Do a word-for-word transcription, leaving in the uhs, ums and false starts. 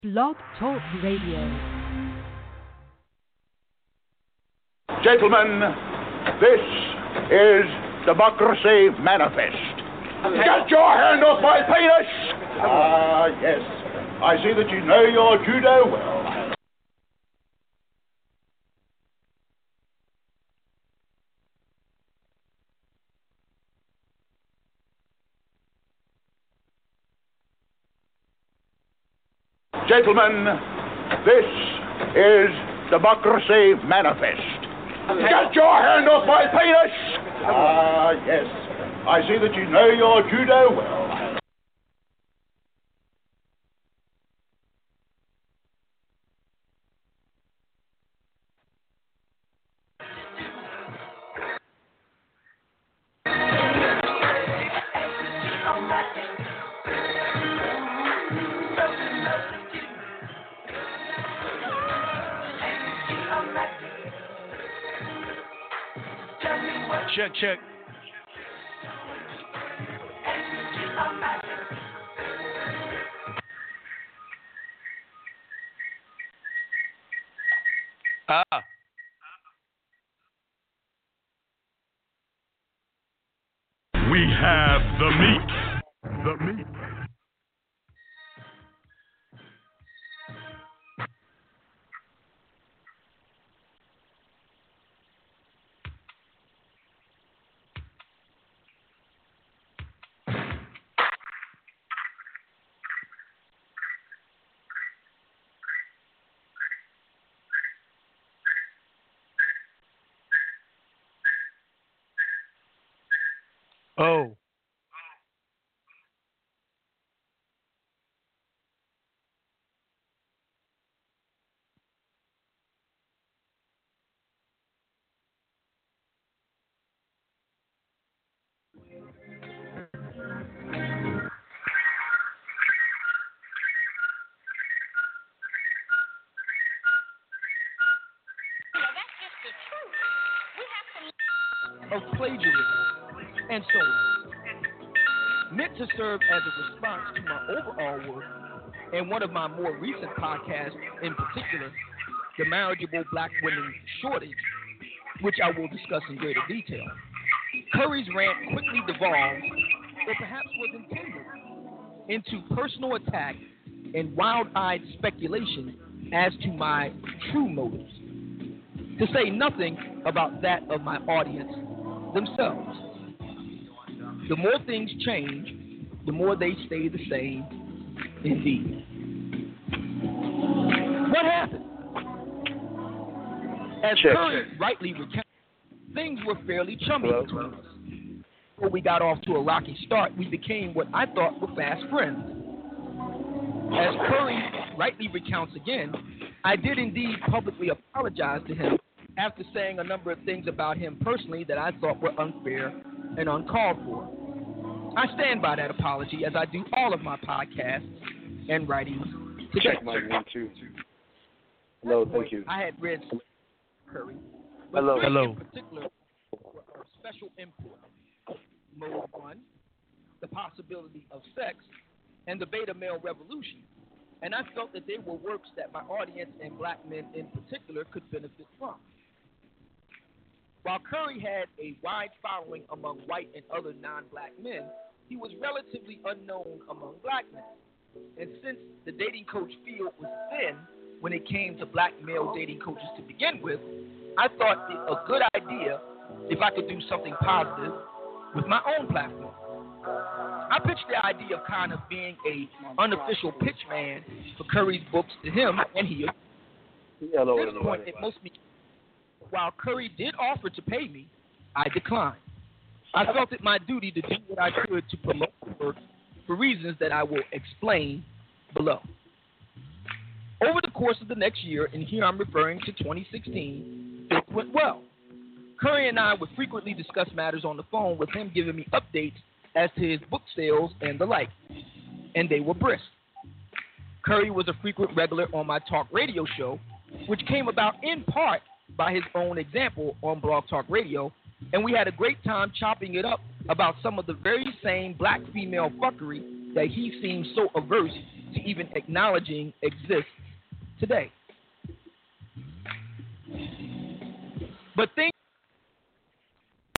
Blog Talk Radio. Gentlemen, this is Democracy Manifest. Get your hand off my penis! Ah, yes. I see that you know your judo well. Gentlemen, this is Democracy Manifest. Get your hand off my penis! Ah, yes. I see that you know your judo well. Check, check. Ah. We have the meat. The meat. Oh. Of plagiarism and so on, meant to serve as a response to my overall work and one of my more recent podcasts, in particular, the marriageable black women shortage, which I will discuss in greater detail. Curry's rant quickly devolved, or perhaps was intended, into personal attack and wild-eyed speculation as to my true motives, to say nothing about that of my audience themselves. The more things change, the more they stay the same, indeed. What happened? As Check, Curry check. rightly recounted, things were fairly chummy Hello? between us. Before we got off to a rocky start, we became what I thought were fast friends. As Curry rightly recounts again, I did indeed publicly apologize to him after saying a number of things about him personally that I thought were unfair and uncalled for. I stand by that apology, as I do all of my podcasts and writings today. Check my one, two. Hello, thank you. I had read Curry, but Hello. three Hello. in particular were of special import. Mode one, the possibility of sex, and the beta male revolution. And I felt that they were works that my audience and black men in particular could benefit from. While Curry had a wide following among white and other non-black men, he was relatively unknown among black men. And since the dating coach field was thin when it came to black male dating coaches to begin with, I thought it a good idea if I could do something positive with my own platform. I pitched the idea of kind of being a unofficial pitch man for Curry's books to him, and he Hello, at this point, it most me. While Curry did offer to pay me, I declined. I felt it my duty to do what I could to promote the work for reasons that I will explain below. Over the course of the next year, and here I'm referring to twenty sixteen, it went well. Curry and I would frequently discuss matters on the phone, with him giving me updates as to his book sales and the like, and they were brisk. Curry was a frequent regular on my talk radio show, which came about in part by his own example on Blog Talk Radio, and we had a great time chopping it up about some of the very same black female fuckery that he seemed so averse to even acknowledging exist today. But things